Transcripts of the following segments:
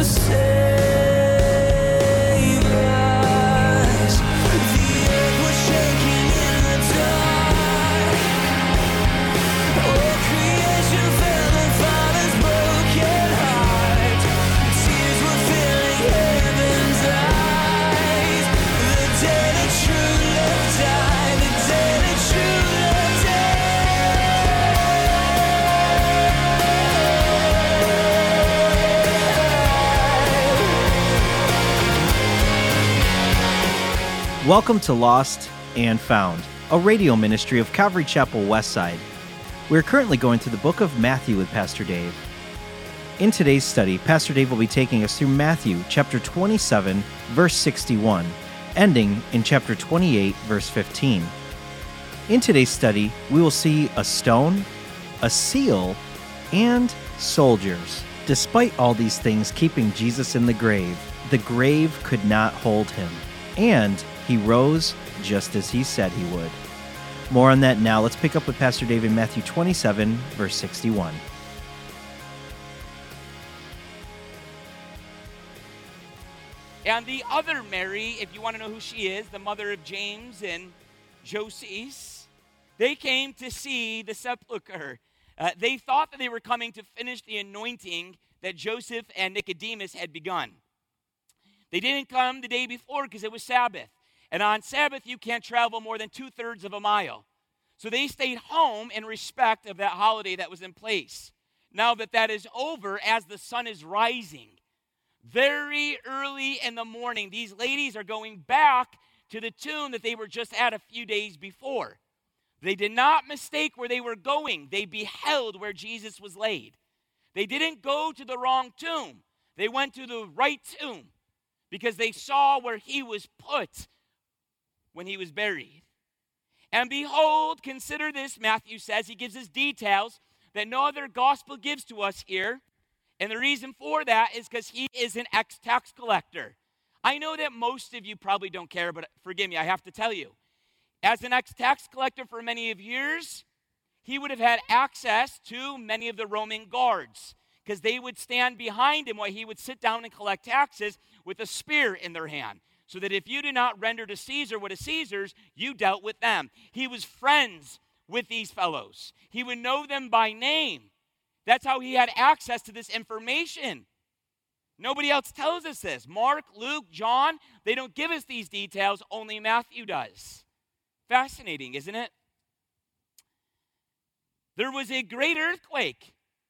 Welcome to Lost and Found, a radio ministry of Calvary Chapel Westside. We're currently going through the book of Matthew with Pastor Dave. In today's study, Pastor Dave will be taking us through Matthew chapter 27, verse 61, ending in chapter 28, verse 15. In today's study, we will see a stone, a seal, and soldiers. Despite all these things keeping Jesus in the grave could not hold him, and he rose just as he said he would. More on that now. Let's pick up with Pastor Dave in Matthew 27, verse 61. And the other Mary, if you want to know who she is, the mother of James and Joses, they came to see the sepulcher. They thought that they were coming to finish the anointing that Joseph and Nicodemus had begun. They didn't come the day before because it was Sabbath. And on Sabbath, you can't travel more than 2/3 of a mile. So they stayed home in respect of that holiday that was in place. Now that is over, as the sun is rising, very early in the morning, these ladies are going back to the tomb that they were just at a few days before. They did not mistake where they were going. They beheld where Jesus was laid. They didn't go to the wrong tomb. They went to the right tomb because they saw where he was put when he was buried. And behold, consider this, Matthew says, he gives us details that no other gospel gives to us here. And the reason for that is because he is an ex-tax collector. I know that most of you probably don't care, but forgive me, I have to tell you. As an ex-tax collector for many of years, he would have had access to many of the Roman guards because they would stand behind him while he would sit down and collect taxes with a spear in their hand, so that if you did not render to Caesar what is Caesar's, you dealt with them. He was friends with these fellows. He would know them by name. That's how he had access to this information. Nobody else tells us this. Mark, Luke, John, they don't give us these details. Only Matthew does. Fascinating, isn't it? There was a great earthquake.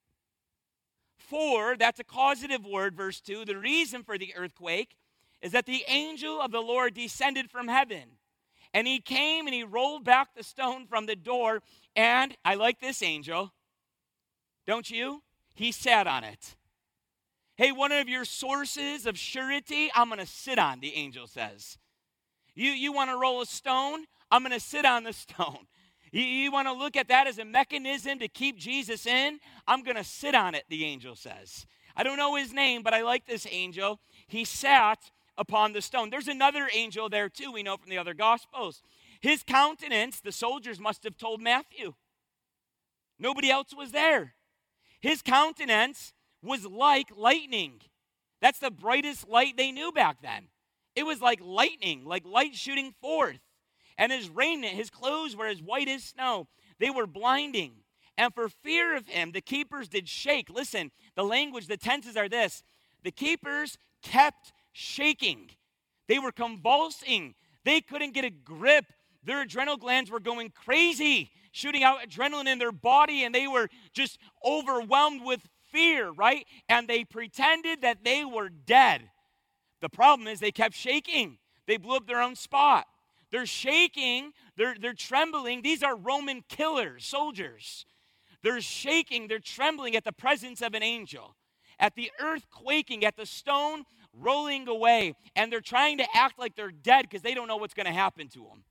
For, that's a causative word, verse 2. The reason for the earthquake is that the angel of the Lord descended from heaven. And he came and he rolled back the stone from the door. And I like this angel. Don't you? He sat on it. Hey, one of your sources of surety, I'm going to sit on, the angel says. You want to roll a stone? I'm going to sit on the stone. You want to look at that as a mechanism to keep Jesus in? I'm going to sit on it, the angel says. I don't know his name, but I like this angel. He sat upon the stone. There's another angel there too, we know from the other Gospels. His countenance, the soldiers must have told Matthew. Nobody else was there. His countenance was like lightning. That's the brightest light they knew back then. It was like lightning, like light shooting forth. And his raiment, his clothes were as white as snow. They were blinding. And for fear of him, the keepers did shake. Listen, the language, the tenses are this. The keepers kept shaking. They were convulsing. They couldn't get a grip. Their adrenal glands were going crazy, shooting out adrenaline in their body, and they were just overwhelmed with fear, right? And they pretended that they were dead. The problem is they kept shaking. They blew up their own spot. They're shaking. They're trembling. These are Roman killers, soldiers. They're shaking. They're trembling at the presence of an angel, at the earth quaking, at the stone rolling away, and they're trying to act like they're dead because they don't know what's going to happen to them.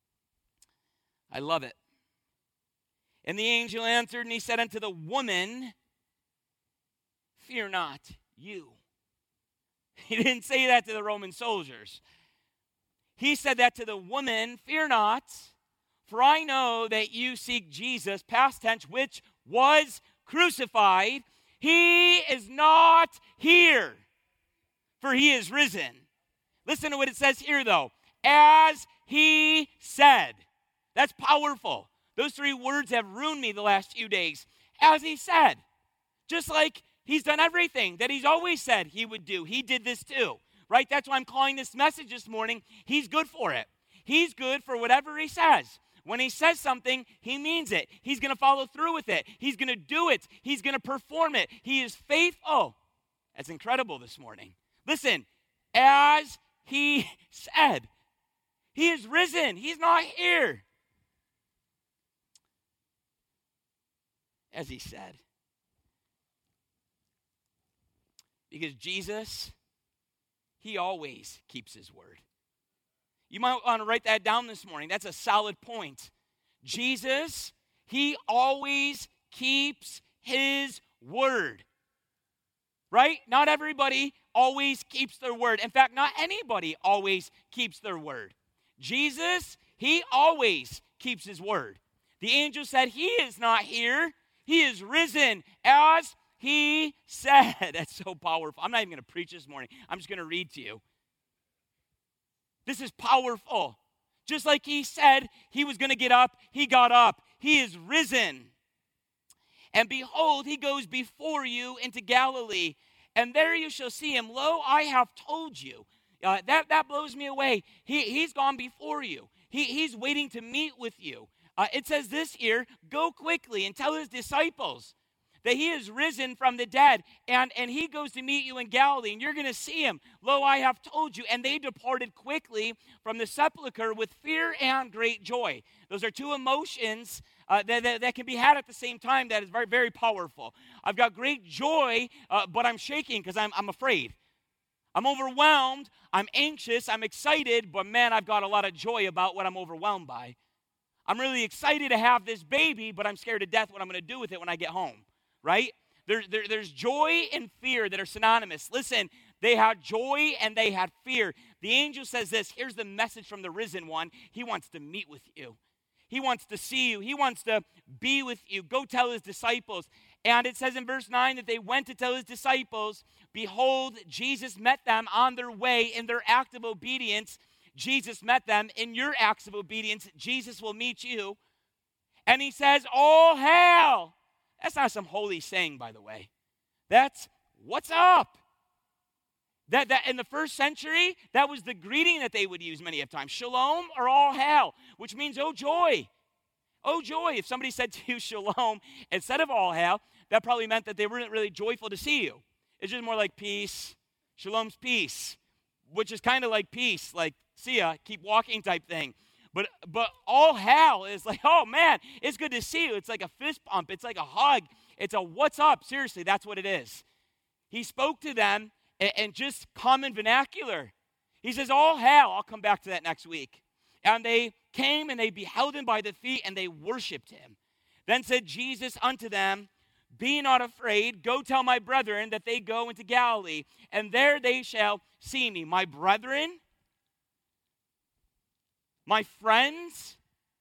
I love it. And the angel answered, and he said unto the woman, fear not, you. He didn't say that to the Roman soldiers. He said that to the woman, fear not, for I know that you seek Jesus, past tense, which was crucified. He is not here. for he is risen. Listen to what it says here, though. As he said. That's powerful. Those three words have ruined me the last few days. As he said. Just like he's done everything that he's always said he would do. He did this too, right? That's why I'm calling this message this morning, he's good for it. He's good for whatever he says. When he says something, he means it. He's going to follow through with it. He's going to do it. He's going to perform it. He is faithful. That's incredible this morning. Listen, as he said, he is risen. He's not here. As he said. Because Jesus, he always keeps his word. You might want to write that down this morning. That's a solid point. Jesus, he always keeps his word. Right? Not everybody always keeps their word. In fact, not anybody always keeps their word. Jesus, he always keeps his word. The angel said, he is not here. He is risen as he said. That's so powerful. I'm not even going to preach this morning. I'm just going to read to you. This is powerful. Just like he said he was going to get up, he got up. He is risen. And behold, he goes before you into Galilee, and there you shall see him. Lo, I have told you. That blows me away. He's gone before you. He's waiting to meet with you. It says this here, go quickly and tell his disciples that he is risen from the dead, and he goes to meet you in Galilee, and you're going to see him. Lo, I have told you. And they departed quickly from the sepulchre with fear and great joy. Those are two emotions that can be had at the same time that is very, very powerful. I've got great joy, but I'm shaking because I'm afraid. I'm overwhelmed, I'm anxious, I'm excited, but man, I've got a lot of joy about what I'm overwhelmed by. I'm really excited to have this baby, but I'm scared to death what I'm going to do with it when I get home. Right? There's joy and fear that are synonymous. Listen, they had joy and they had fear. The angel says this. Here's the message from the risen one. He wants to meet with you. He wants to see you. He wants to be with you. Go tell his disciples. And it says in verse 9 that they went to tell his disciples, behold, Jesus met them on their way in their act of obedience. Jesus met them in your acts of obedience. Jesus will meet you. And he says, all hail. That's not some holy saying, by the way. That's what's up. That in the first century, that was the greeting that they would use many of times. Shalom or all hail, which means oh joy. Oh joy. If somebody said to you shalom instead of all hail, that probably meant that they weren't really joyful to see you. It's just more like peace. Shalom's peace, which is kind of like peace, like see ya, keep walking type thing. But all hail is like, oh man, it's good to see you. It's like a fist pump. It's like a hug. It's a what's up. Seriously, that's what it is. He spoke to them in just common vernacular. He says, all hail. I'll come back to that next week. And they came and they beheld him by the feet and they worshiped him. Then said Jesus unto them, be not afraid. Go tell my brethren that they go into Galilee, and there they shall see me. My brethren? My friends?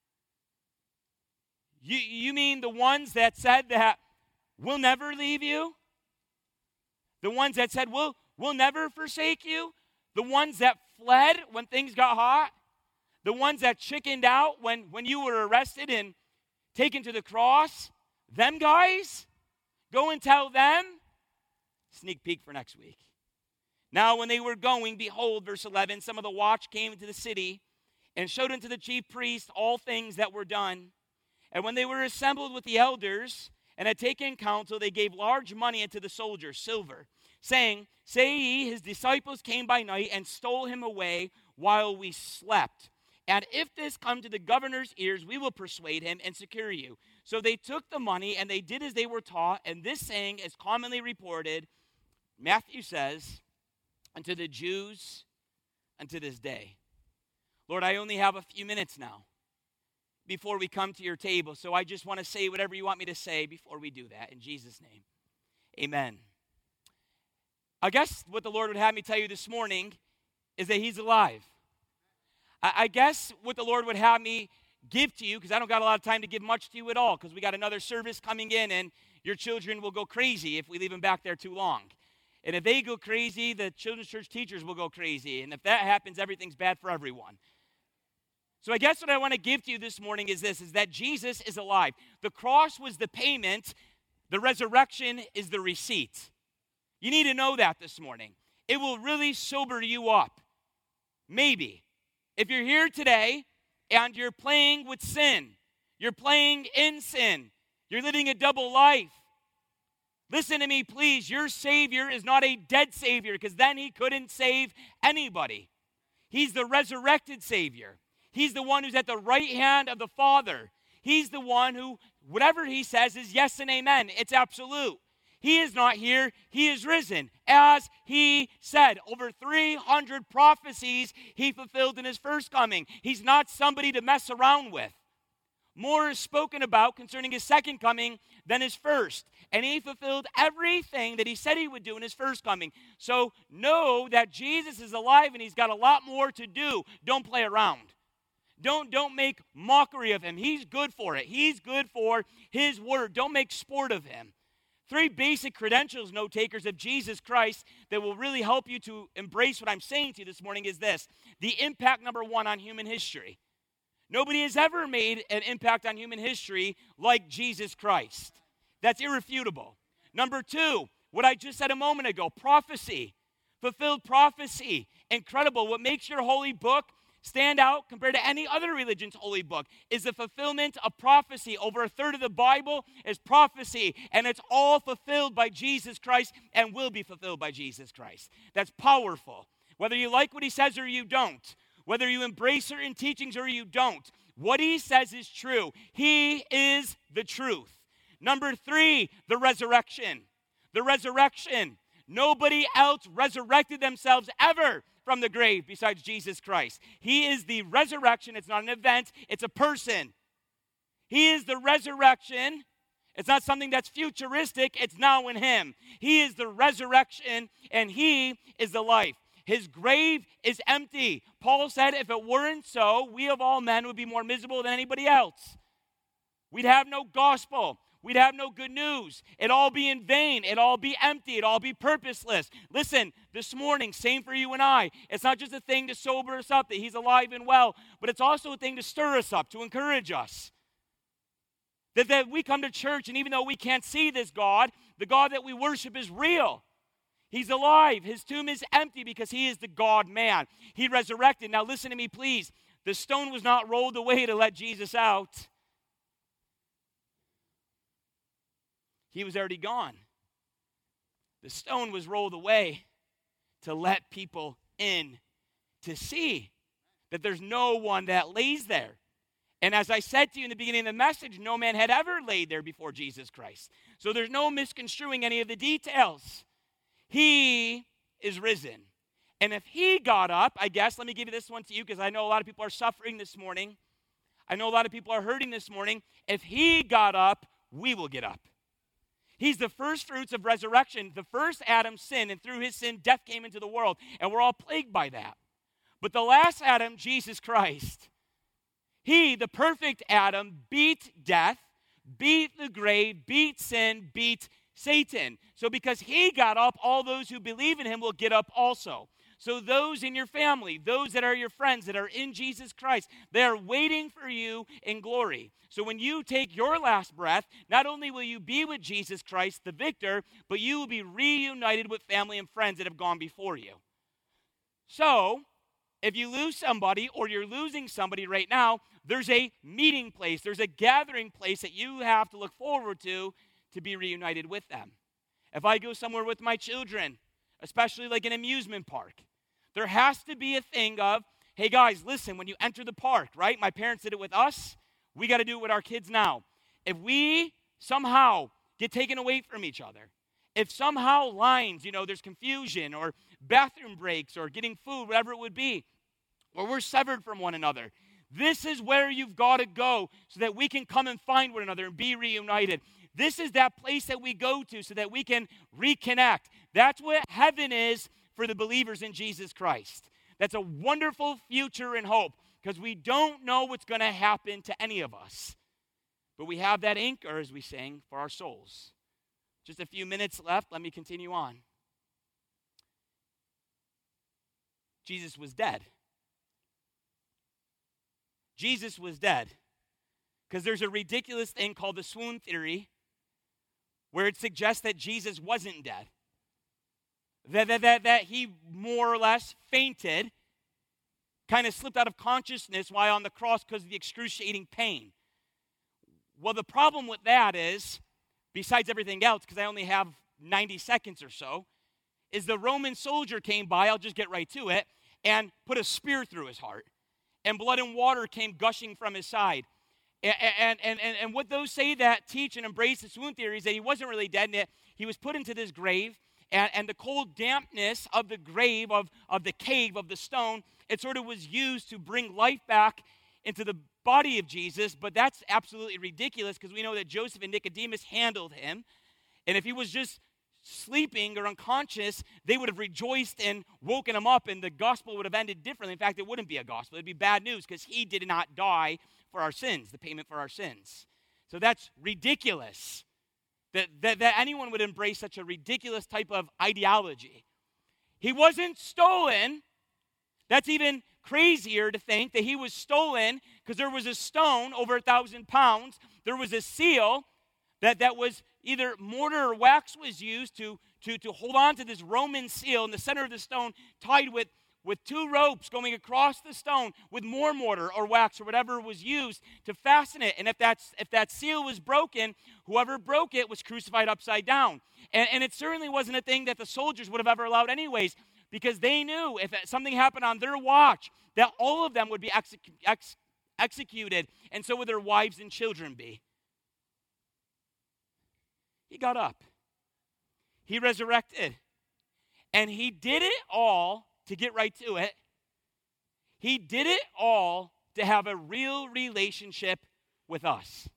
You mean the ones that said that we'll never leave you? The ones that said we'll never forsake you? The ones that fled when things got hot? The ones that chickened out when you were arrested and taken to the cross? Them guys? Go and tell them? Sneak peek for next week. Now when they were going, behold, verse 11, some of the watch came into the city and showed unto the chief priests all things that were done. And when they were assembled with the elders and had taken counsel, they gave large money unto the soldiers, silver, saying, say ye, his disciples came by night and stole him away while we slept. And if this come to the governor's ears, we will persuade him and secure you. So they took the money and they did as they were taught. And this saying is commonly reported, Matthew says, unto the Jews unto this day. Lord, I only have a few minutes now before we come to your table. So I just want to say whatever you want me to say before we do that. In Jesus' name, amen. I guess what the Lord would have me tell you this morning is that he's alive. I guess what the Lord would have me give to you, because I don't got a lot of time to give much to you at all, because we got another service coming in and your children will go crazy if we leave them back there too long, And if they go crazy, the children's church teachers will go crazy. And if that happens, everything's bad for everyone. So I guess what I want to give to you this morning is this, is that Jesus is alive. The cross was the payment. The resurrection is the receipt. You need to know that this morning. It will really sober you up. Maybe. If you're here today and you're playing with sin, you're playing in sin, you're living a double life, listen to me, please. Your Savior is not a dead Savior, because then he couldn't save anybody. He's the resurrected Savior. He's the one who's at the right hand of the Father. He's the one who, whatever he says is yes and amen. It's absolute. He is not here. He is risen. As he said, over 300 prophecies he fulfilled in his first coming. He's not somebody to mess around with. More is spoken about concerning his second coming than his first. And he fulfilled everything that he said he would do in his first coming. So know that Jesus is alive and he's got a lot more to do. Don't play around. Don't make mockery of him. He's good for it. He's good for his word. Don't make sport of him. 3 basic credentials, note takers, of Jesus Christ that will really help you to embrace what I'm saying to you this morning is this. The impact, number 1, on human history. Nobody has ever made an impact on human history like Jesus Christ. That's irrefutable. Number 2, what I just said a moment ago, prophecy. Fulfilled prophecy. Incredible. What makes your holy book stand out compared to any other religion's holy book is the fulfillment of prophecy. Over a third of the Bible is prophecy, and it's all fulfilled by Jesus Christ and will be fulfilled by Jesus Christ. That's powerful. Whether you like what he says or you don't, whether you embrace certain teachings or you don't, what he says is true. He is the truth. Number 3, the resurrection. The resurrection. Nobody else resurrected themselves ever from the grave besides Jesus Christ. He is the resurrection. It's not an event. It's a person. He is the resurrection. It's not something that's futuristic. It's now in him. He is the resurrection, and he is the life. His grave is empty. Paul said if it weren't so, we of all men would be more miserable than anybody else. We'd have no gospel. We'd have no good news. It'd all be in vain. It'd all be empty. It'd all be purposeless. Listen, this morning, same for you and I. It's not just a thing to sober us up that he's alive and well, but it's also a thing to stir us up, to encourage us. That we come to church, and even though we can't see this God, the God that we worship is real. He's alive. His tomb is empty because he is the God-man. He resurrected. Now listen to me, please. The stone was not rolled away to let Jesus out. He was already gone. The stone was rolled away to let people in to see that there's no one that lays there. And as I said to you in the beginning of the message, no man had ever laid there before Jesus Christ. So there's no misconstruing any of the details. He is risen. And if he got up, I guess, let me give you this one to you because I know a lot of people are suffering this morning. I know a lot of people are hurting this morning. If he got up, we will get up. He's the first fruits of resurrection. The first Adam sinned, and through his sin, death came into the world. And we're all plagued by that. But the last Adam, Jesus Christ, he, the perfect Adam, beat death, beat the grave, beat sin, beat Satan. So because he got up, all those who believe in him will get up also. So those in your family, those that are your friends that are in Jesus Christ, they are waiting for you in glory. So when you take your last breath, not only will you be with Jesus Christ, the victor, but you will be reunited with family and friends that have gone before you. So if you lose somebody or you're losing somebody right now, there's a meeting place, there's a gathering place that you have to look forward to be reunited with them. If I go somewhere with my children, especially like an amusement park, there has to be a thing of, hey guys, listen, when you enter the park, right? My parents did it with us. We got to do it with our kids now. If we somehow get taken away from each other, if somehow lines, there's confusion or bathroom breaks or getting food, whatever it would be, or we're severed from one another, this is where you've got to go so that we can come and find one another and be reunited. This is that place that we go to so that we can reconnect. That's what heaven is for the believers in Jesus Christ. That's a wonderful future and hope because we don't know what's going to happen to any of us. But we have that anchor, as we sang, for our souls. Just a few minutes left. Let me continue on. Jesus was dead. Jesus was dead. Because there's a ridiculous thing called the swoon theory where it suggests that Jesus wasn't dead. That he more or less fainted, kind of slipped out of consciousness while on the cross because of the excruciating pain. Well, the problem with that is, besides everything else, because I only have 90 seconds or so, is the Roman soldier came by, I'll just get right to it, and put a spear through his heart. And blood and water came gushing from his side. And what those say that teach and embrace the swoon theory is that he wasn't really dead, and he was put into this grave, and the cold dampness of the grave, of the cave, of the stone, it sort of was used to bring life back into the body of Jesus, but that's absolutely ridiculous because we know that Joseph and Nicodemus handled him, and if he was just sleeping or unconscious, they would have rejoiced and woken him up, and the gospel would have ended differently. In fact, it wouldn't be a gospel. It'd be bad news because he did not die for our sins, the payment for our sins. So that's ridiculous that anyone would embrace such a ridiculous type of ideology. He wasn't stolen. That's even crazier to think that he was stolen because there was a stone over 1,000 pounds. There was a seal that was either mortar or wax was used to hold on to this Roman seal in the center of the stone, tied with 2 ropes going across the stone with more mortar or wax or whatever was used to fasten it. And if that seal was broken, whoever broke it was crucified upside down. And it certainly wasn't a thing that the soldiers would have ever allowed anyways, because they knew if something happened on their watch, that all of them would be executed, and so would their wives and children be. He got up. He resurrected. And he did it all, to get right to it, he did it all to have a real relationship with us.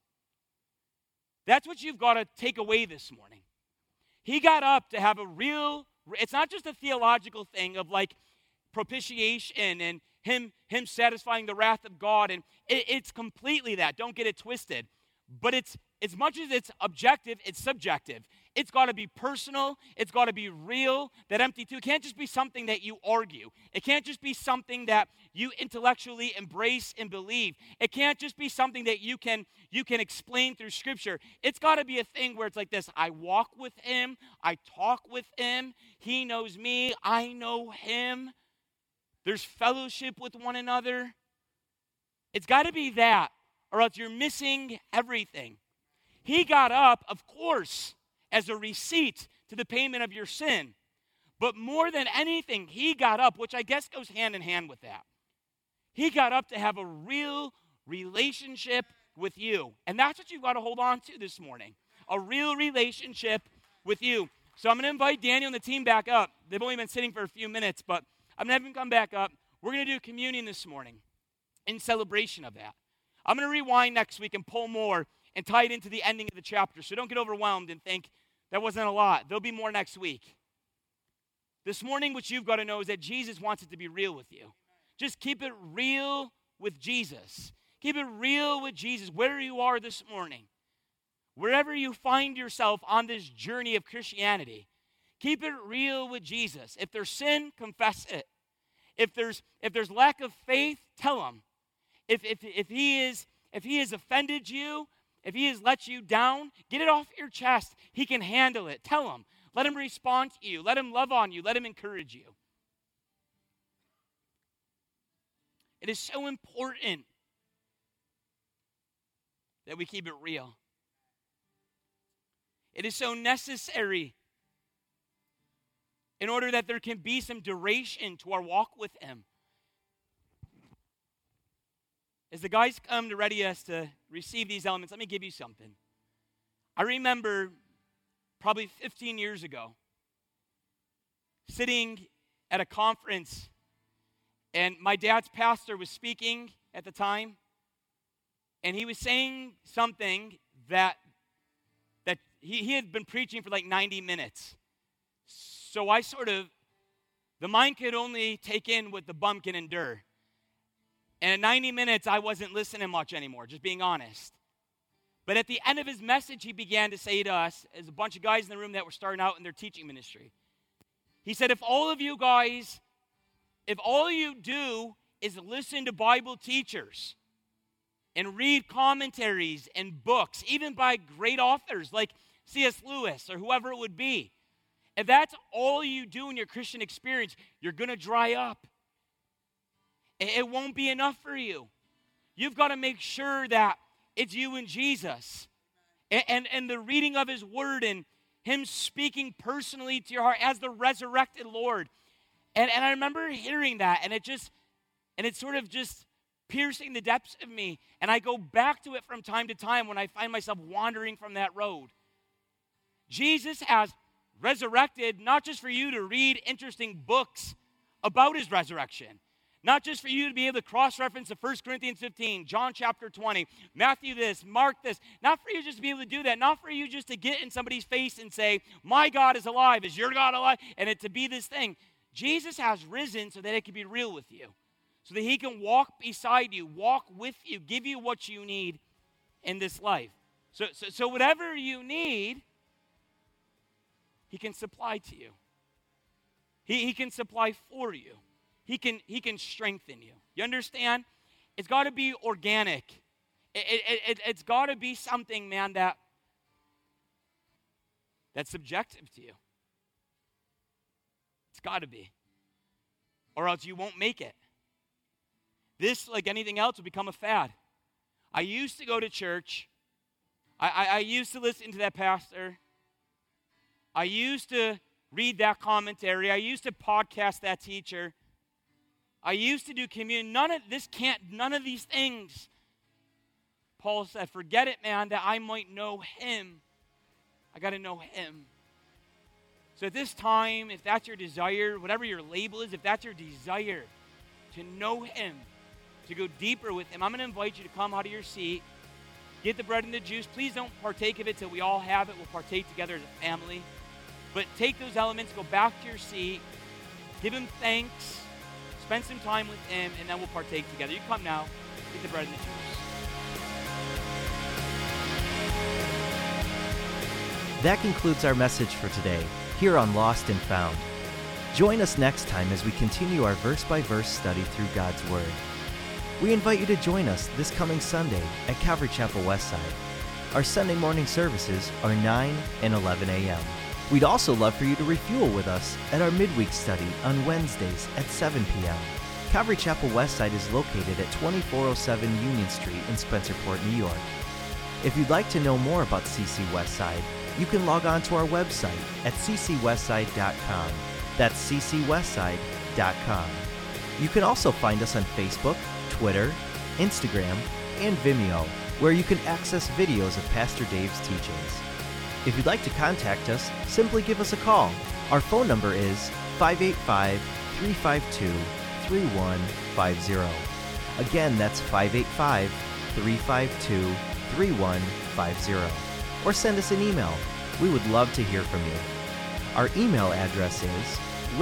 That's what you've got to take away this morning. He got up to have a real, it's not just a theological thing of like propitiation and him satisfying the wrath of God, and it's completely that. Don't get it twisted. But it's, as much as it's objective, it's subjective. It's got to be personal. It's got to be real. That empty too. It can't just be something that you argue. It can't just be something that you intellectually embrace and believe. It can't just be something that you can explain through Scripture. It's got to be a thing where it's like this. I walk with him. I talk with him. He knows me. I know him. There's fellowship with one another. It's got to be that, or else you're missing everything. He got up, of course, as a receipt to the payment of your sin. But more than anything, he got up, which I guess goes hand in hand with that. He got up to have a real relationship with you. And that's what you've got to hold on to this morning. A real relationship with you. So I'm going to invite Daniel and the team back up. They've only been sitting for a few minutes, but I'm going to have them come back up. We're going to do communion this morning in celebration of that. I'm going to rewind next week and pull more and tie it into the ending of the chapter. So don't get overwhelmed and think that wasn't a lot. There'll be more next week. This morning, what you've got to know is that Jesus wants it to be real with you. Just keep it real with Jesus. Keep it real with Jesus where you are this morning. Wherever you find yourself on this journey of Christianity, keep it real with Jesus. If there's sin, confess it. If there's lack of faith, tell him. If he has offended you, if he has let you down, get it off your chest. He can handle it. Tell him. Let him respond to you. Let him love on you. Let him encourage you. It is so important that we keep it real. It is so necessary in order that there can be some duration to our walk with him. As the guys come to ready us to receive these elements, let me give you something. I remember probably 15 years ago, sitting at a conference, and my dad's pastor was speaking at the time, and he was saying something that he had been preaching for like 90 minutes. So the mind could only take in what the bum can endure. And at 90 minutes, I wasn't listening much anymore, just being honest. But at the end of his message, he began to say to us, as a bunch of guys in the room that were starting out in their teaching ministry, he said, if all of you guys if all you do is listen to Bible teachers and read commentaries and books, even by great authors like C.S. Lewis or whoever it would be, if that's all you do in your Christian experience, you're going to dry up. It won't be enough for you. You've got to make sure that it's you and Jesus and the reading of his word and him speaking personally to your heart as the resurrected Lord. And I remember hearing that, and it's sort of just piercing the depths of me. And I go back to it from time to time when I find myself wandering from that road. Jesus has resurrected, not just for you to read interesting books about his resurrection, not just for you to be able to cross-reference the 1 Corinthians 15, John chapter 20, Matthew this, Mark this, not for you just to be able to do that, not for you just to get in somebody's face and say, my God is alive, is your God alive? And it to be this thing. Jesus has risen so that it can be real with you, so that he can walk beside you, walk with you, give you what you need in this life. So whatever you need, he can supply to you. He can supply for you. He can strengthen you. You understand? It's got to be organic. It's got to be something, man, that's subjective to you. It's got to be. Or else you won't make it. This, like anything else, will become a fad. I used to go to church. I used to listen to that pastor. I used to read that commentary. I used to podcast that teacher. I used to do communion. None of these things. Paul said, forget it, man, that I might know him. I got to know him. So at this time, if that's your desire, whatever your label is, if that's your desire to know him, to go deeper with him, I'm going to invite you to come out of your seat, get the bread and the juice. Please don't partake of it till we all have it. We'll partake together as a family. But take those elements, go back to your seat, give him thanks, spend some time with him, and then we'll partake together. You come now, get the bread and the juice. That concludes our message for today, here on Lost and Found. Join us next time as we continue our verse-by-verse study through God's Word. We invite you to join us this coming Sunday at Calvary Chapel Westside. Our Sunday morning services are 9 and 11 a.m. We'd also love for you to refuel with us at our midweek study on Wednesdays at 7 p.m. Calvary Chapel Westside is located at 2407 Union Street in Spencerport, New York. If you'd like to know more about CC Westside, you can log on to our website at ccwestside.com. That's ccwestside.com. You can also find us on Facebook, Twitter, Instagram, and Vimeo, where you can access videos of Pastor Dave's teachings. If you'd like to contact us, simply give us a call. Our phone number is 585-352-3150. Again, that's 585-352-3150. Or send us an email. We would love to hear from you. Our email address is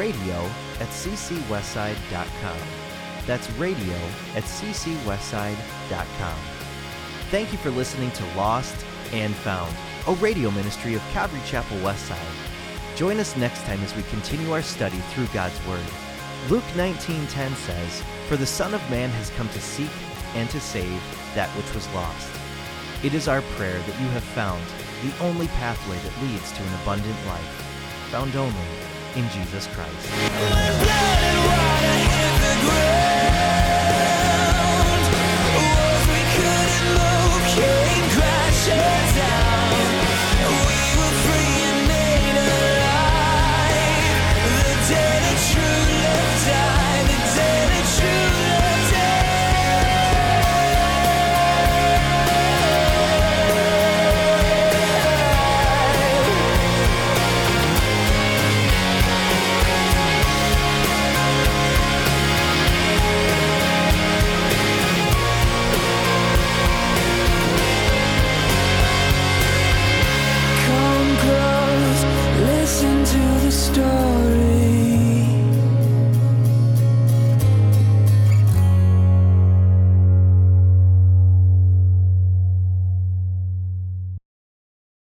radio@ccwestside.com. That's radio@ccwestside.com. Thank you for listening to Lost and Found, a radio ministry of Calvary Chapel Westside. Join us next time as we continue our study through God's Word. Luke 19:10 says, "For the Son of Man has come to seek and to save that which was lost." It is our prayer that you have found the only pathway that leads to an abundant life, found only in Jesus Christ.